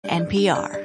NPR.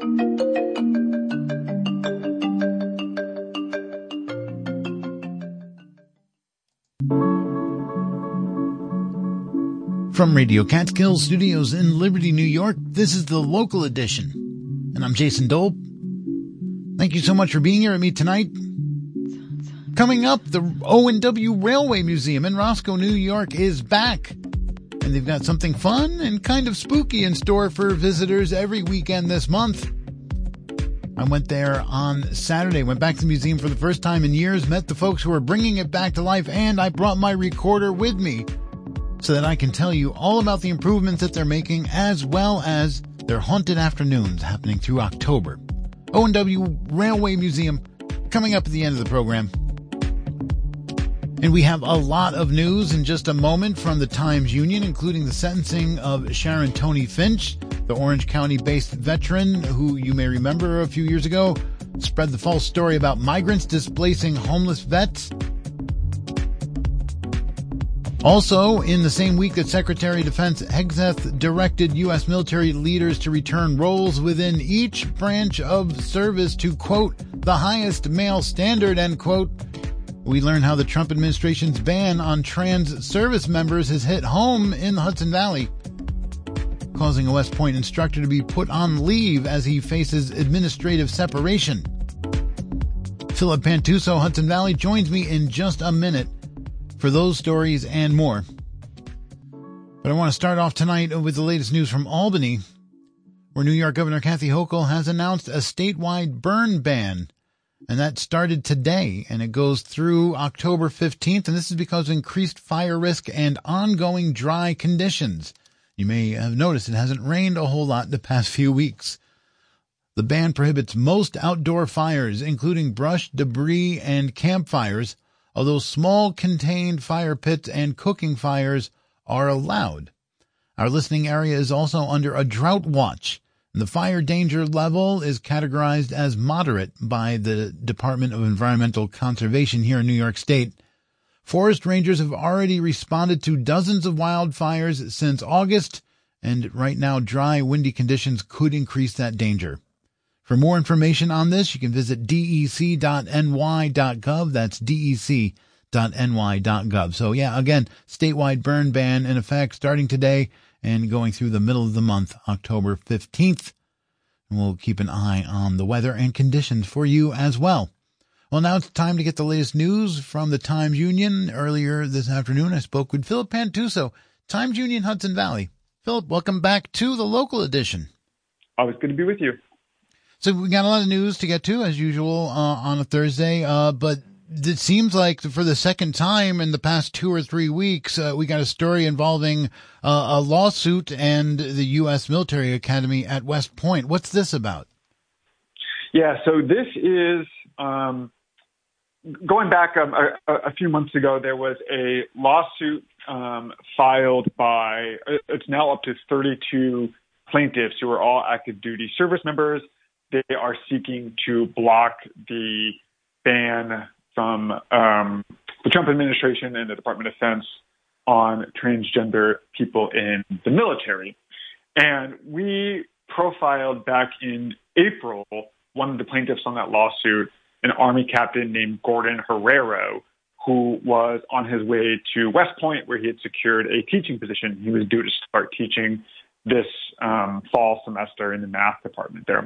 From Radio Catskill Studios in Liberty, New York, this is the local edition. And I'm Jason Dolb. Thank you so much for being here with me tonight. Coming up, the O&W Railway Museum in Roscoe, New York is back. And they've got something fun and kind of spooky in store for visitors every weekend this month. I went there on Saturday, went back to the museum for the first time in years, met the folks who are bringing it back to life, and I brought my recorder with me so that I can tell you all about the improvements that they're making, as well as their haunted afternoons happening through October. O&W Railway Museum coming up at the end of the program. And we have a lot of news in just a moment from the Times-Union, including the sentencing of Sharon Tony Finch, the Orange County-based veteran who you may remember a few years ago spread the false story about migrants displacing homeless vets. Also, in the same week that Secretary of Defense Hegseth directed U.S. military leaders to return roles within each branch of service to, quote, the highest male standard, end quote, we learn how the Trump administration's ban on trans service members has hit home in the Hudson Valley, causing a West Point instructor to be put on leave as he faces administrative separation. Philip Pantuso, Hudson Valley, joins me in just a minute for those stories and more. But I want to start off tonight with the latest news from Albany, where New York Governor Kathy Hochul has announced a statewide burn ban. And that started today, and it goes through October 15th, and this is because of increased fire risk and ongoing dry conditions. You may have noticed it hasn't rained a whole lot the past few weeks. The ban prohibits most outdoor fires, including brush, debris, and campfires, although small contained fire pits and cooking fires are allowed. Our listening area is also under a drought watch. The fire danger level is categorized as moderate by the Department of Environmental Conservation here in New York State. Forest rangers have already responded to dozens of wildfires since August, and right now dry, windy conditions could increase that danger. For more information on this, you can visit dec.ny.gov. That's dec.ny.gov. So yeah, again, statewide burn ban in effect starting today and going through the middle of the month, October 15th. And we'll keep an eye on the weather and conditions for you as well. Well, now it's time to get the latest news from the Times-Union. Earlier this afternoon, I spoke with Philip Pantuso, Times-Union, Hudson Valley. Philip, welcome back to the local edition. Always good to be with you. So we got a lot of news to get to, as usual, on a Thursday, but it seems like for the second time in the past 2 or 3 weeks, we got a story involving a lawsuit and the U.S. Military Academy at West Point. What's this about? Yeah, so this is going back a few months ago. There was a lawsuit filed by, it's now up to 32 plaintiffs who are all active duty service members. They are seeking to block the ban from the Trump administration and the Department of Defense on transgender people in the military. And we profiled back in April one of the plaintiffs on that lawsuit, an Army captain named Gordon Herrero, who was on his way to West Point, where he had secured a teaching position. He was due to start teaching this fall semester in the math department there.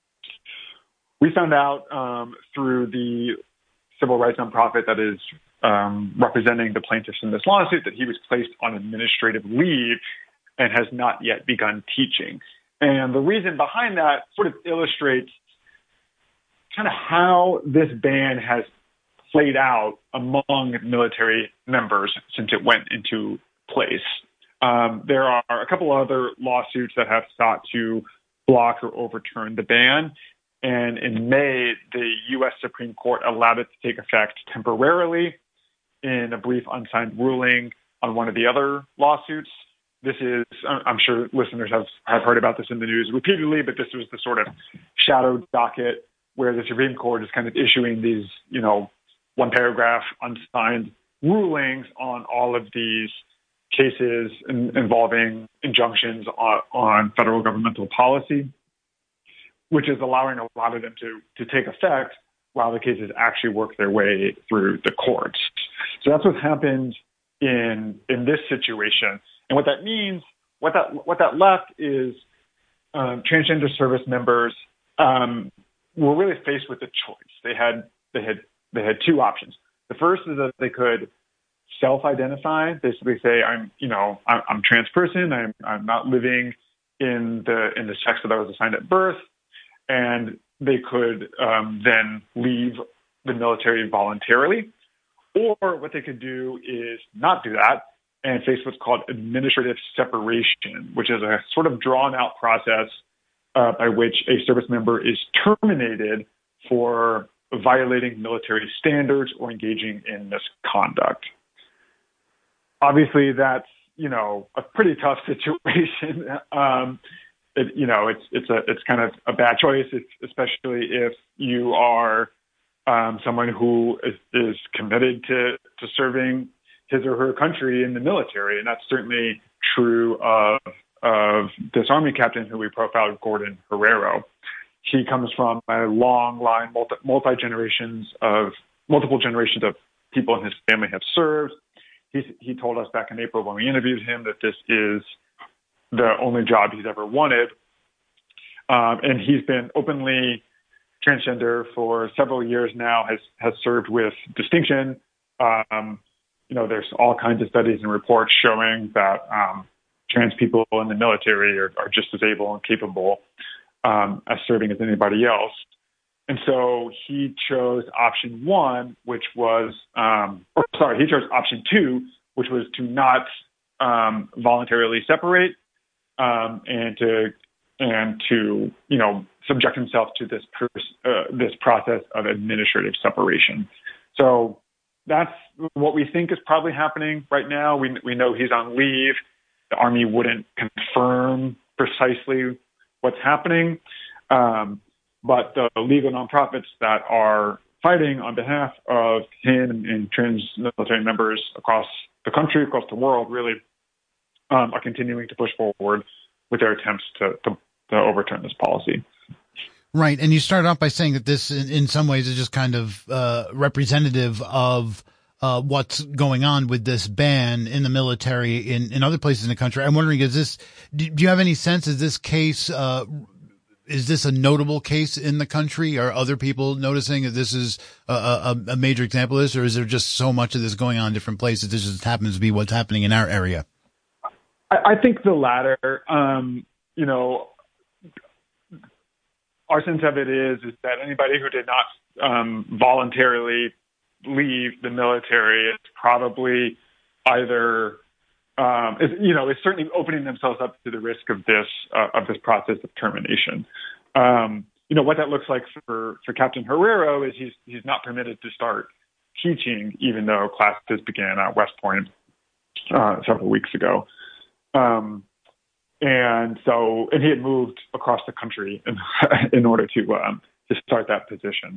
We found out through the civil rights nonprofit that is representing the plaintiffs in this lawsuit that he was placed on administrative leave and has not yet begun teaching. And the reason behind that sort of illustrates kind of how this ban has played out among military members since it went into place. There are a couple other lawsuits that have sought to block or overturn the ban. And in May, the U.S. Supreme Court allowed it to take effect temporarily in a brief unsigned ruling on one of the other lawsuits. This is, I'm sure listeners have heard about this in the news repeatedly, but this was the sort of shadow docket where the Supreme Court is kind of issuing these, one paragraph unsigned rulings on all of these cases involving injunctions on federal governmental policy, which is allowing a lot of them to take effect while the cases actually work their way through the courts. So that's what happened in this situation. And what that means, what that left is transgender service members were really faced with a choice. They had two options. The first is that they could self-identify, basically say, I'm trans person. I'm not living in the sex that I was assigned at birth, and they could then leave the military voluntarily. Or what they could do is not do that and face what's called administrative separation, which is a sort of drawn-out process by which a service member is terminated for violating military standards or engaging in misconduct. Obviously, that's a pretty tough situation. It's kind of a bad choice, especially if you are someone who is committed to serving his or her country in the military, and that's certainly true of this Army captain who we profiled, Gordon Herrero. He comes from a long line, multiple generations of people in his family have served. He told us back in April when we interviewed him that this is the only job he's ever wanted. And he's been openly transgender for several years now, has served with distinction. There's all kinds of studies and reports showing that trans people in the military are just as able and capable as serving as anybody else. And so he chose option one, which was, he chose option two, which was to not voluntarily separate and to subject himself to this process of administrative separation. So that's what we think is probably happening right now. We know he's on leave. The Army wouldn't confirm precisely what's happening. But the legal nonprofits that are fighting on behalf of him and trans military members across the country, across the world, really are continuing to push forward with their attempts to overturn this policy. Right. And you started off by saying that this, in some ways, is just kind of representative of what's going on with this ban in the military in other places in the country. I'm wondering, do you have any sense, is this case is this a notable case in the country? Are other people noticing that this is a major example of this, or is there just so much of this going on in different places? This just happens to be what's happening in our area. I think the latter. Our sense of it is that anybody who did not voluntarily leave the military is probably either is certainly opening themselves up to the risk of this process of termination. What that looks like for Captain Herrero is he's not permitted to start teaching, even though classes began at West Point several weeks ago. And he had moved across the country in order to start that position.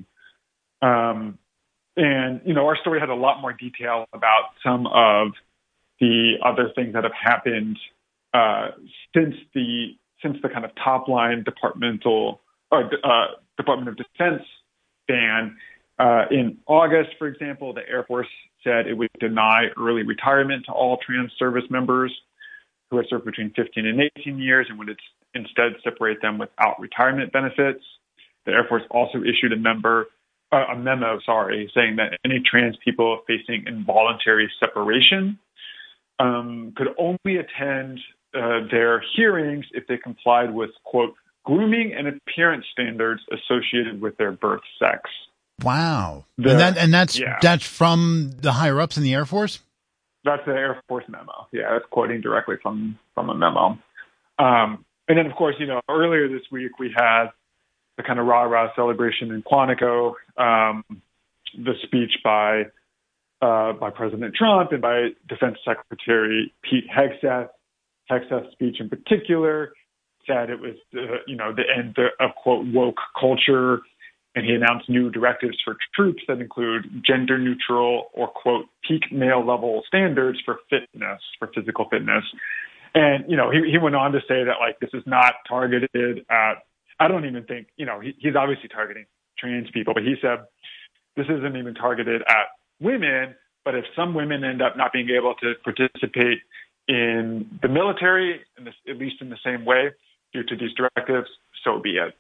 Our story had a lot more detail about some of the other things that have happened since the kind of top line Department of Defense ban. In August, for example, the Air Force said it would deny early retirement to all trans service members who had served between 15 and 18 years and would instead separate them without retirement benefits. The Air Force also issued a memo saying that any trans people facing involuntary separation could only attend their hearings if they complied with, quote, grooming and appearance standards associated with their birth sex. Wow. That's from the higher ups in the Air Force? That's the Air Force memo. Yeah, that's quoting directly from a memo. And then, of course, earlier this week we had the kind of rah-rah celebration in Quantico, the speech by President Trump and by Defense Secretary Pete Hegseth. Hegseth's speech in particular said it was, the end of, quote, woke culture and he announced new directives for troops that include gender neutral or, quote, peak male level standards for fitness, for physical fitness. And, he went on to say that, like, this is not targeted at, I don't even think, he's obviously targeting trans people, but he said this isn't even targeted at women, but if some women end up not being able to participate in the military, at least in the same way, due to these directives, so be it.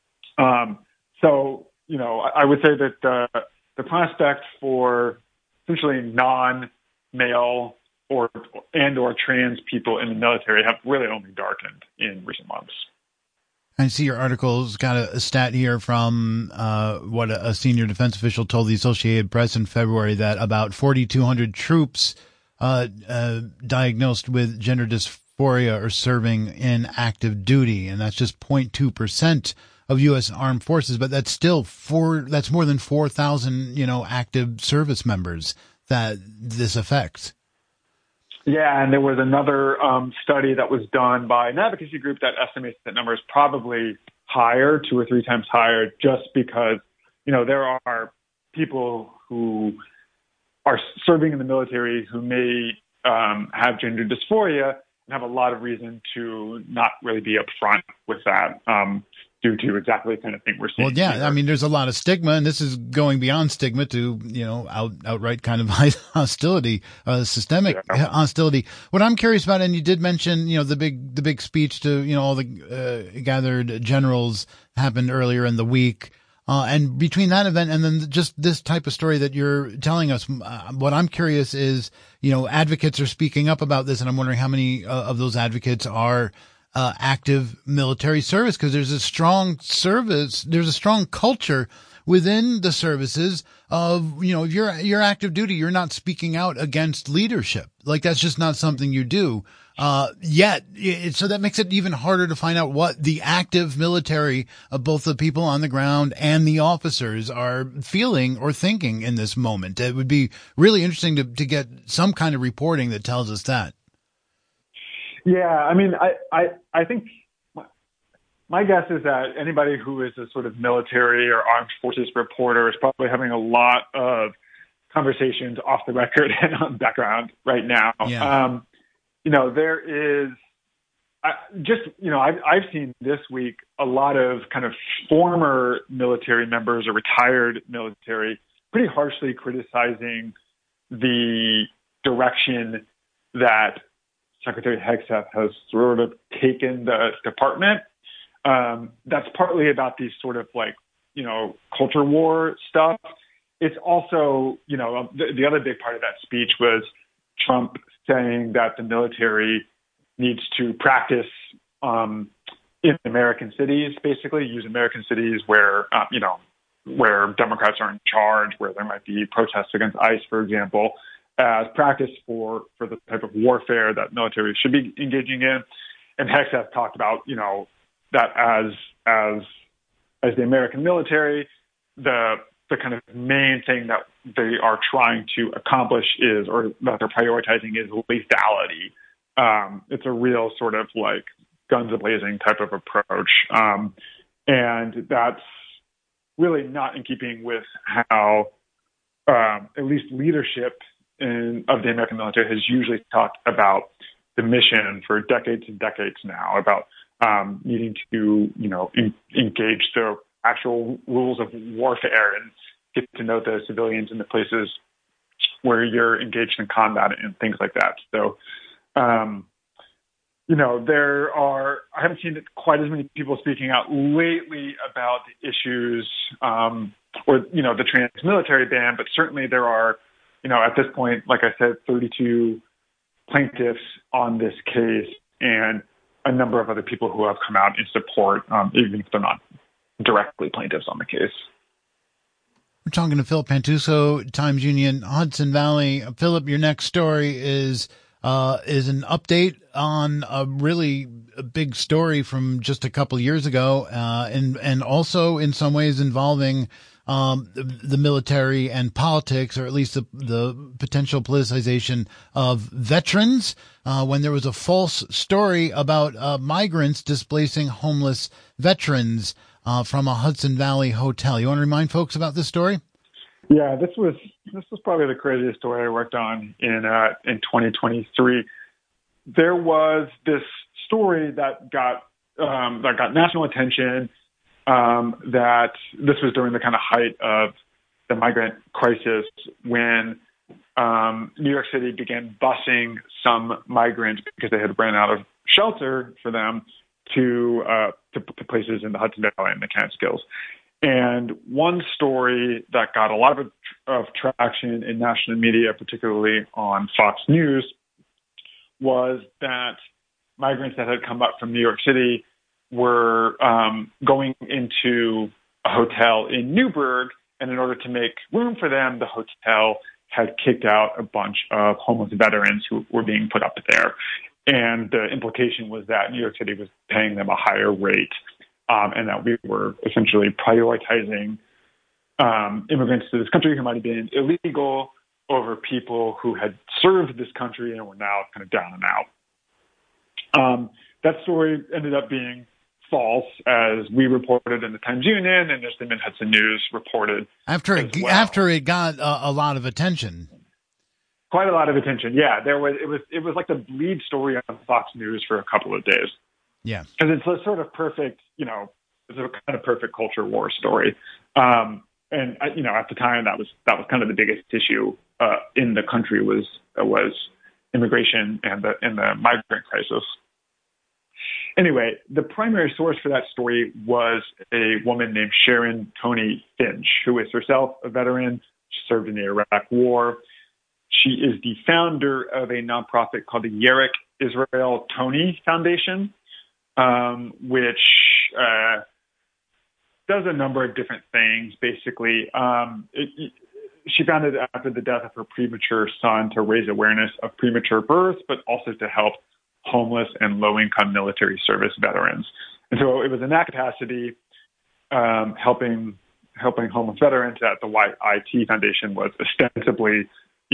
I would say that the prospect for essentially non-male or trans people in the military have really only darkened in recent months. I see your article's got a stat here from what a senior defense official told the Associated Press in February, that about 4,200 troops diagnosed with gender dysphoria are serving in active duty, and that's just 0.2% of U.S. armed forces. But that's still that's more than 4,000 active service members that this affects. Yeah, and there was another study that was done by an advocacy group that estimates that number is probably higher, 2 or 3 times higher, just because, there are people who are serving in the military who may have gender dysphoria and have a lot of reason to not really be upfront with that. Due to exactly the kind of thing we're seeing. Well, yeah, here. I mean, there's a lot of stigma, and this is going beyond stigma to, outright kind of hostility, systemic hostility. What I'm curious about, and you did mention, the big speech to, all the gathered generals happened earlier in the week. And between that event and then just this type of story that you're telling us, what I'm curious is, advocates are speaking up about this, and I'm wondering how many of those advocates are active military service, because there's a strong culture within the services of, if you're active duty, you're not speaking out against leadership. Like, that's just not something you do. Yet, so that makes it even harder to find out what the active military, both the people on the ground and the officers, are feeling or thinking in this moment. It would be really interesting to get some kind of reporting that tells us that. Yeah, I mean, I think my guess is that anybody who is a sort of military or armed forces reporter is probably having a lot of conversations off the record and on background right now. Yeah. There is I've seen this week a lot of kind of former military members or retired military pretty harshly criticizing the direction that Secretary Hegseth has sort of taken the department. That's partly about these sort of culture war stuff. It's also, the other big part of that speech was Trump saying that the military needs to practice in American cities, basically use American cities where Democrats are in charge, where there might be protests against ICE, for example, as practice for the type of warfare that military should be engaging in. And Hegseth talked about, that as the American military, the kind of main thing that they are trying to accomplish is, or that they're prioritizing, is lethality. It's a real sort of like guns a-blazing type of approach. And that's really not in keeping with how at least leadership of the American military has usually talked about the mission for decades and decades now, about needing to, engage the actual rules of warfare and get to know the civilians in the places where you're engaged in combat and things like that. So, I haven't seen quite as many people speaking out lately about the issues or the trans-military ban, but certainly there are, at this point, like I said, 32 plaintiffs on this case and a number of other people who have come out in support, even if they're not directly plaintiffs on the case. We're talking to Philip Pantuso, Times Union, Hudson Valley. Philip, your next story is an update on a really big story from just a couple of years ago, and also in some ways involving the military and politics, or at least the potential politicization of veterans, when there was a false story about migrants displacing homeless veterans. from a Hudson Valley hotel. You want to remind folks about this story? Yeah, this was probably the craziest story I worked on in 2023. There was this story that got national attention. That this was during the kind of height of the migrant crisis when New York City began busing some migrants because they had ran out of shelter for them to places in the Hudson Valley and the Catskills. And one story that got a lot of traction in national media, particularly on Fox News, was that migrants that had come up from New York City were going into a hotel in Newburgh, and in order to make room for them, the hotel had kicked out a bunch of homeless veterans who were being put up there. And the implication was that New York City was paying them a higher rate, and that we were essentially prioritizing immigrants to this country who might have been illegal over people who had served this country and were now kind of down and out. That story ended up being false, as we reported in the Times Union and as the Mid-Hudson News reported. After it got a lot of attention. Quite a lot of attention, yeah. It was like the lead story on Fox News for a couple of days. Yeah, because it's a sort of perfect, it's a kind of perfect culture war story. And at the time that was kind of the biggest issue in the country was immigration and the migrant crisis. Anyway, the primary source for that story was a woman named Sharon Tony Finch, who is herself a veteran. She served in the Iraq War. She is the founder of a nonprofit called the Yerrick Israel Tony Foundation, which does a number of different things. Basically, she founded it after the death of her premature son to raise awareness of premature birth, but also to help homeless and low-income military service veterans. And so it was in that capacity, helping homeless veterans, that the YIT Foundation was ostensibly,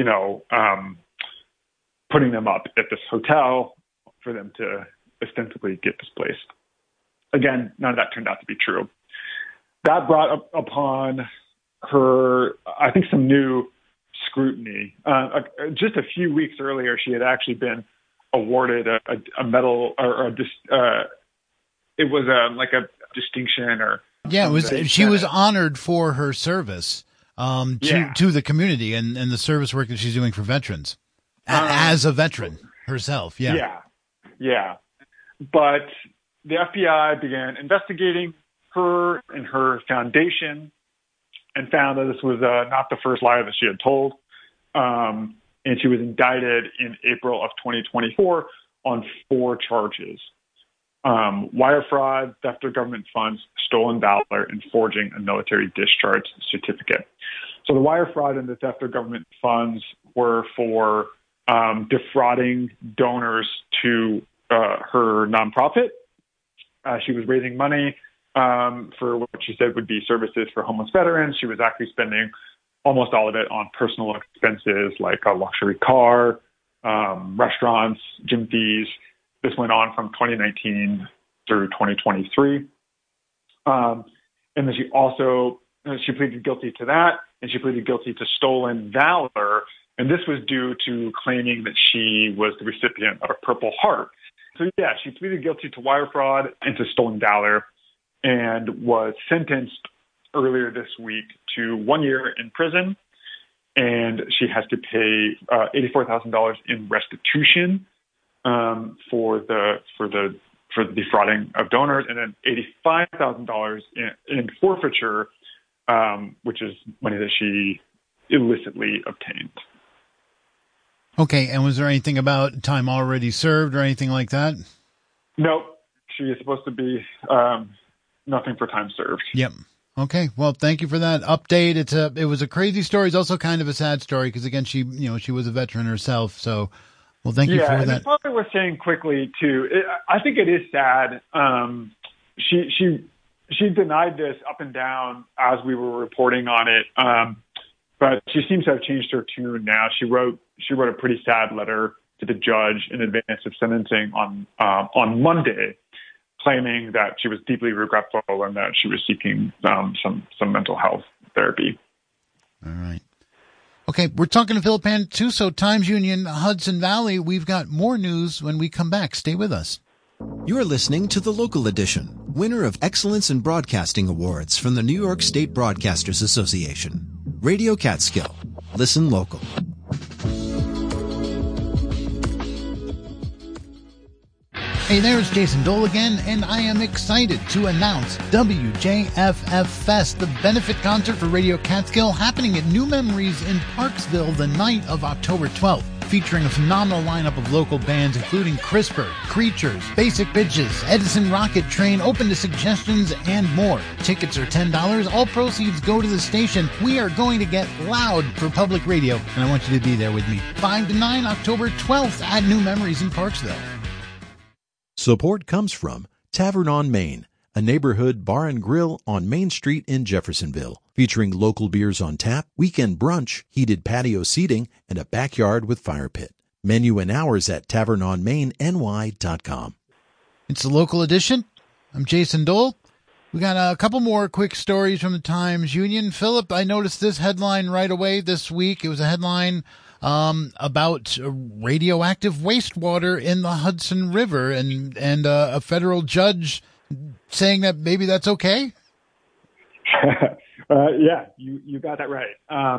putting them up at this hotel for them to ostensibly get displaced. Again, none of that turned out to be true. That brought upon her, I think, some new scrutiny. Just a few weeks earlier, she had actually been awarded a medal, it was like a distinction, or she was honored for her service to the community and the service work that she's doing for veterans as a veteran herself. Yeah. But the FBI began investigating her and her foundation and found that this was not the first lie that she had told. And she was indicted in April of 2024 on 4 charges: wire fraud, theft of government funds, stolen valor, and forging a military discharge certificate. So the wire fraud and the theft of government funds were for defrauding donors to her nonprofit. She was raising money for what she said would be services for homeless veterans. She was actually spending almost all of it on personal expenses like a luxury car, restaurants, gym fees. This went on from 2019 through 2023. And then she pleaded guilty to that, and she pleaded guilty to stolen valor. And this was due to claiming that she was the recipient of a Purple Heart. So yeah, she pleaded guilty to wire fraud and to stolen valor, and was sentenced earlier this week to 1 year in prison, and she has to pay $84,000 in restitution for the defrauding of donors, and then $85,000 in forfeiture, which is money that she illicitly obtained. Okay, and was there anything about time already served or anything like that? Nope. She is supposed to be nothing for time served. Yep. Okay. Well, thank you for that update. It was a crazy story. It's also kind of a sad story because, again, she was a veteran herself. So, well, thank you for that. Yeah, it's probably worth saying quickly too. I think it is sad. She denied this up and down as we were reporting on it, but she seems to have changed her tune now. She wrote a pretty sad letter to the judge in advance of sentencing on Monday. claiming that she was deeply regretful and that she was seeking some mental health therapy. All right. Okay, we're talking to Philip Pantuso, Times Union, Hudson Valley. We've got more news when we come back. Stay with us. You're listening to The Local Edition, winner of Excellence in Broadcasting Awards from the New York State Broadcasters Association. Radio Catskill. Listen local. Hey there, it's Jason Dole again, and I am excited to announce WJFF Fest, the benefit concert for Radio Catskill, happening at New Memories in Parksville the night of October 12th. Featuring a phenomenal lineup of local bands, including CRISPR, Creatures, Basic Bitches, Edison Rocket Train, Open to Suggestions, and more. Tickets are $10. All proceeds go to the station. We are going to get loud for public radio, and I want you to be there with me. 5 to 9, October 12th at New Memories in Parksville. Support comes from Tavern on Main, a neighborhood bar and grill on Main Street in Jeffersonville, featuring local beers on tap, weekend brunch, heated patio seating, and a backyard with fire pit. Menu and hours at tavernonmainny.com. It's the Local Edition. I'm Jason Dole. We got a couple more quick stories from the Times Union. Philip, I noticed this headline right away this week. It was a headline about radioactive wastewater in the Hudson River and a federal judge saying that maybe that's okay. Yeah, you got that right.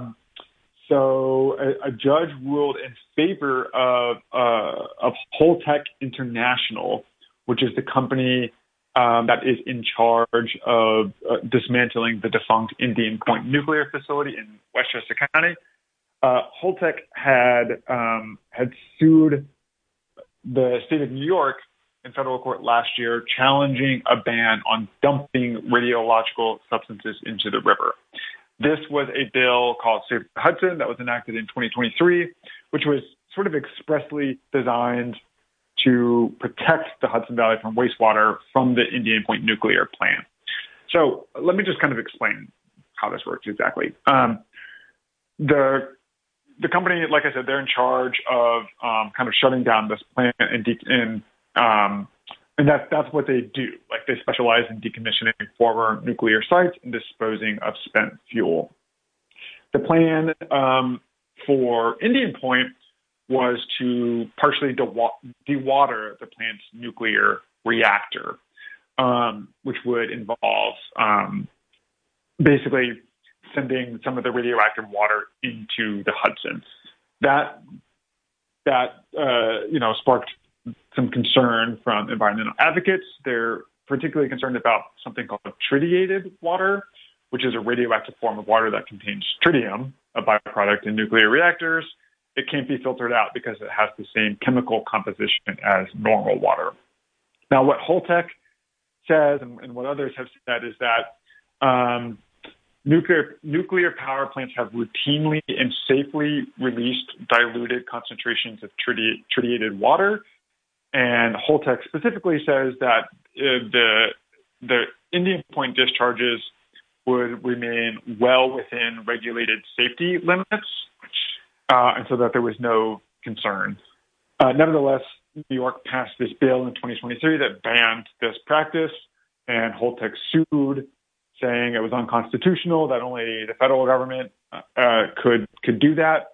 So a judge ruled in favor of Holtec International, which is the company that is in charge of dismantling the defunct Indian Point nuclear facility in Westchester County. Holtec had sued the state of New York in federal court last year, challenging a ban on dumping radiological substances into the river. This was a bill called Save the Hudson that was enacted in 2023, which was sort of expressly designed to protect the Hudson Valley from wastewater from the Indian Point nuclear plant. So let me just kind of explain how this works exactly. The company, like I said, they're in charge of kind of shutting down this plant and that's what they do. Like, they specialize in decommissioning former nuclear sites and disposing of spent fuel. The plan for Indian Point was to partially dewater the plant's nuclear reactor, which would involve basically sending some of the radioactive water into the Hudson. That sparked some concern from environmental advocates. They're particularly concerned about something called tritiated water, which is a radioactive form of water that contains tritium, a byproduct in nuclear reactors. It can't be filtered out because it has the same chemical composition as normal water. Now, what Holtec says and what others have said is that nuclear power plants have routinely and safely released diluted concentrations of tritiated water. And Holtec specifically says that the Indian Point discharges would remain well within regulated safety limits, and so that there was no concern. Nevertheless, New York passed this bill in 2023 that banned this practice, and Holtec sued, saying it was unconstitutional, that only the federal government could do that.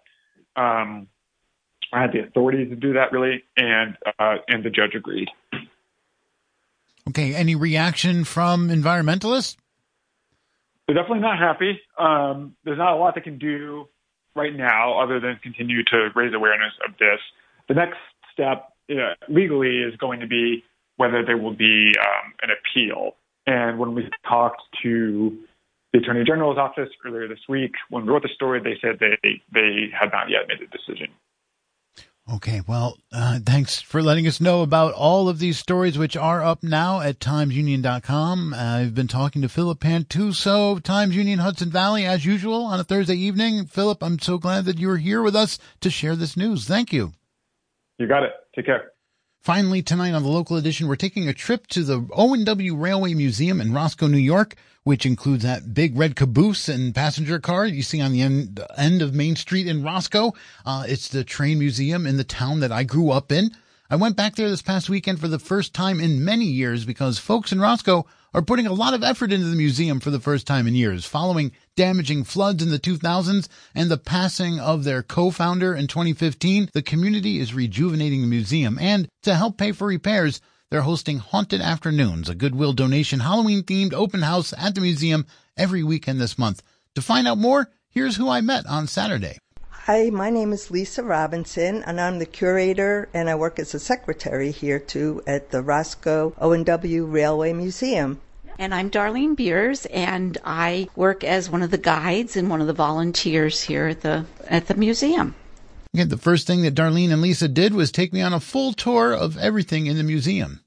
I had the authority to do that, really, and the judge agreed. Okay, any reaction from environmentalists? They're definitely not happy. There's not a lot they can do right now other than continue to raise awareness of this. The next step legally is going to be whether there will be an appeal. And when we talked to the Attorney General's office earlier this week, when we wrote the story, they said they had not yet made a decision. Okay, well, thanks for letting us know about all of these stories, which are up now at timesunion.com. I've been talking to Philip Pantuso, Times Union Hudson Valley, as usual, on a Thursday evening. Philip, I'm so glad that you were here with us to share this news. Thank you. You got it. Take care. Finally, tonight on the Local Edition, we're taking a trip to the O&W Railway Museum in Roscoe, New York, which includes that big red caboose and passenger car you see on the end of Main Street in Roscoe. It's the train museum in the town that I grew up in. I went back there this past weekend for the first time in many years because folks in Roscoe are putting a lot of effort into the museum for the first time in years, following damaging floods in the 2000s and the passing of their co-founder in 2015. The community is rejuvenating the museum, and to help pay for repairs, they're hosting Haunted Afternoons, a Goodwill donation Halloween-themed open house at the museum every weekend this month. To find out more, here's who I met on Saturday. Hi, my name is Lisa Robinson, and I'm the curator, and I work as a secretary here, too, at the Roscoe O&W Railway Museum. And I'm Darlene Beers, and I work as one of the guides and one of the volunteers here at the museum. Okay, the first thing that Darlene and Lisa did was take me on a full tour of everything in the museum.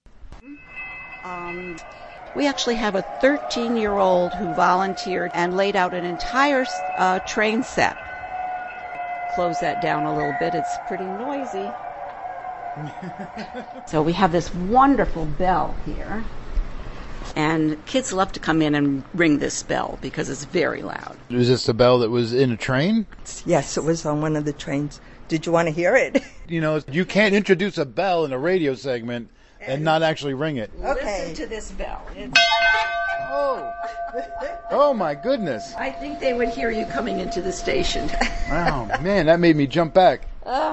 We actually have a 13-year-old who volunteered and laid out an entire train set. Close that down a little bit. It's pretty noisy. So we have this wonderful bell here. And kids love to come in and ring this bell because it's very loud. Was this the bell that was in a train? Yes, it was on one of the trains. Did you want to hear it? You know, you can't introduce a bell in a radio segment and not actually ring it. Okay. Listen to this bell. Oh my goodness. I think they would hear you coming into the station. Wow, man, that made me jump back.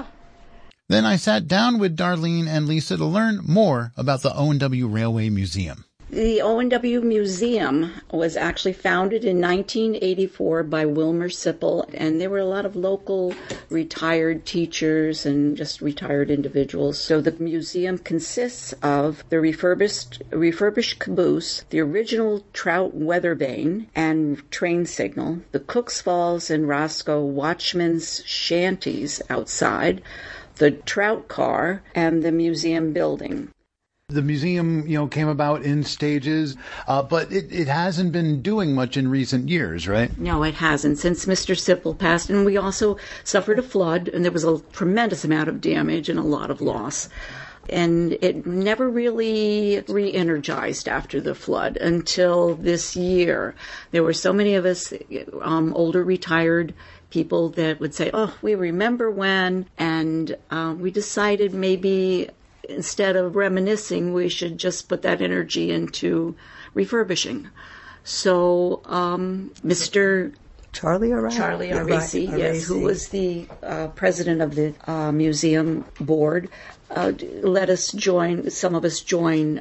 Then I sat down with Darlene and Lisa to learn more about the O&W Railway Museum. The O&W Museum was actually founded in 1984 by Wilmer Sipple, and there were a lot of local retired teachers and just retired individuals. So the museum consists of the refurbished caboose, the original Trout weather vane and train signal, the Cooks Falls and Roscoe watchmen's shanties outside, the Trout car, and the museum building. The museum, came about in stages, but it hasn't been doing much in recent years, right? No, it hasn't. Since Mr. Sipple passed, and we also suffered a flood, and there was a tremendous amount of damage and a lot of loss. And it never really re-energized after the flood until this year. There were so many of us, older retired people, that would say, "Oh, we remember when," and we decided maybe instead of reminiscing, we should just put that energy into refurbishing. So Mr. Charlie Arasi, yes, who was the president of the museum board, let us join. Some of us join.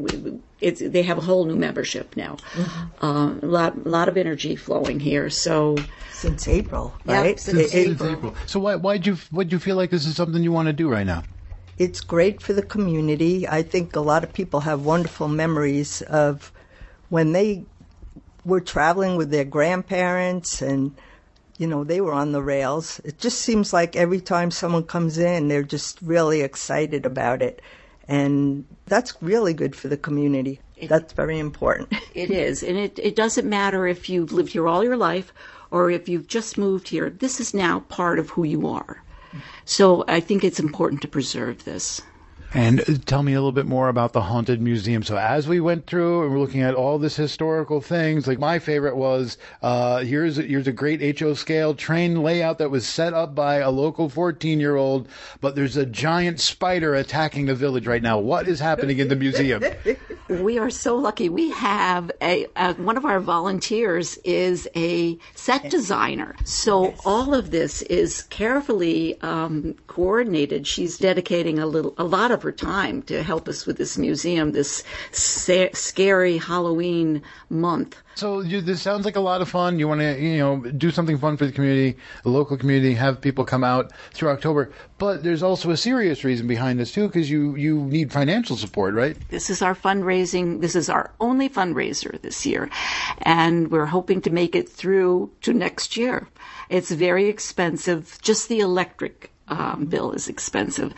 They have a whole new membership now. Mm-hmm. A lot of energy flowing here. So since April, right? Yeah, since April. So why'd you feel like this is something you want to do right now? It's great for the community. I think a lot of people have wonderful memories of when they were traveling with their grandparents and, they were on the rails. It just seems like every time someone comes in, they're just really excited about it. And that's really good for the community. That's very important. It is. And it doesn't matter if you've lived here all your life or if you've just moved here. This is now part of who you are. So I think it's important to preserve this. And tell me a little bit more about the Haunted Museum. So as we went through and we're looking at all this historical things, like my favorite was, here's a great HO scale train layout that was set up by a local 14-year-old, but there's a giant spider attacking the village right now. What is happening in the museum? We are so lucky. We have one of our volunteers is a set designer. So all of this is carefully coordinated. She's dedicating a lot of her time to help us with this museum, this scary Halloween month. So this sounds like a lot of fun. You want to, do something fun for the community, the local community, have people come out through October. But there's also a serious reason behind this, too, because you need financial support, right? This is our fundraising. This is our only fundraiser this year. And we're hoping to make it through to next year. It's very expensive. Just the electric bill is expensive.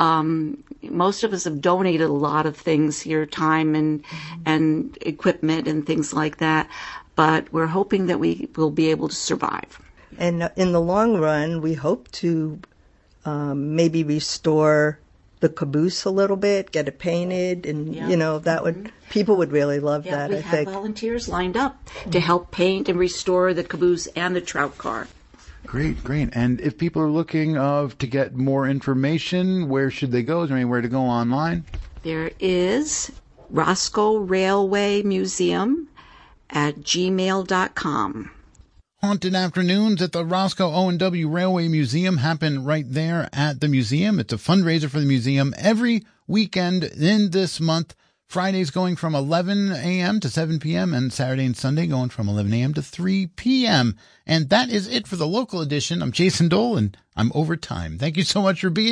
Most of us have donated a lot of things here, time and equipment and things like that, but we're hoping that we will be able to survive. And in the long run, we hope to maybe restore the caboose a little bit, get it painted, and that would people would really love that. I think volunteers lined up to help paint and restore the caboose and the trout car. great. And if people are looking to get more information, where should they go? Is there anywhere to go online? There is Roscoe Railway Museum at gmail.com. Haunted Afternoons at the Roscoe O&W Railway Museum happen right there at the museum. It's a fundraiser for the museum every weekend in this month. Fridays going from 11 a.m. to 7 p.m. and Saturday and Sunday going from 11 a.m. to 3 p.m. And that is it for the local edition. I'm Jason Dole, and I'm over time. Thank you so much for being